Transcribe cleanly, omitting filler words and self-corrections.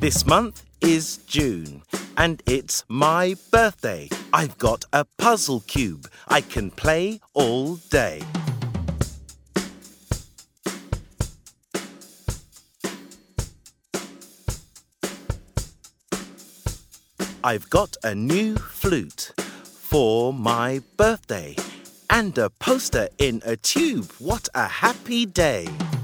This month is June, and it's my birthday. I've got a puzzle cube. I can play all day. I've got a new flute for my birthday and a poster in a tube. What a happy day!